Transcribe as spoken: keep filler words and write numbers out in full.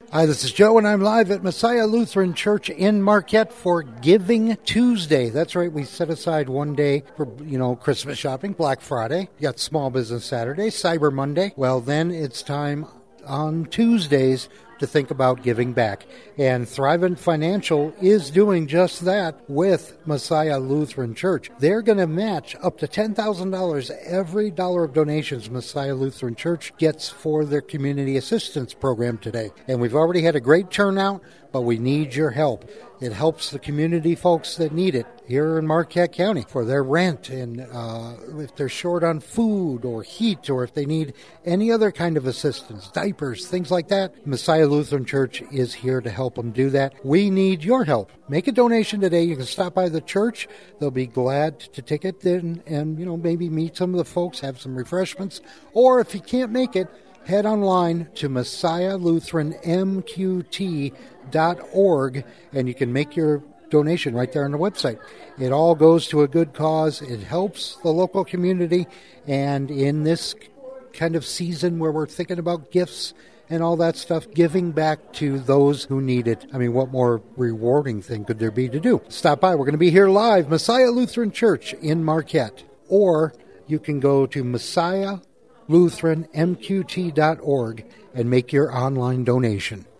Hi, this is Joe, and I'm live at Messiah Lutheran Church in Marquette for Giving Tuesday. That's right, we set aside one day for, you know, Christmas shopping, Black Friday. You got Small Business Saturday, Cyber Monday. Well, then it's time on Tuesdays to think about giving back. And Thrivent Financial is doing just that with Messiah Lutheran Church. They're going to match up to ten thousand dollars every dollar of donations Messiah Lutheran Church gets for their community assistance program today. And we've already had a great turnout, but we need your help. It helps the community folks that need it here in Marquette County for their rent, and uh, if they're short on food or heat, or if they need any other kind of assistance, diapers, things like that. Messiah Lutheran Church is here to help them do that. We need your help. Make a donation today. You can stop by the church. They'll be glad to take it and, and you know, maybe meet some of the folks, have some refreshments. Or if you can't make it, head online to Messiah Lutheran M Q T dot org, and you can make your donation right there on the website. It all goes to a good cause. It helps the local community, and in this kind of season where we're thinking about gifts and all that stuff, giving back to those who need it. I mean, what more rewarding thing could there be to do? Stop by. We're going to be here live, Messiah Lutheran Church in Marquette. Or you can go to Messiah Lutheran M Q T dot org and make your online donation.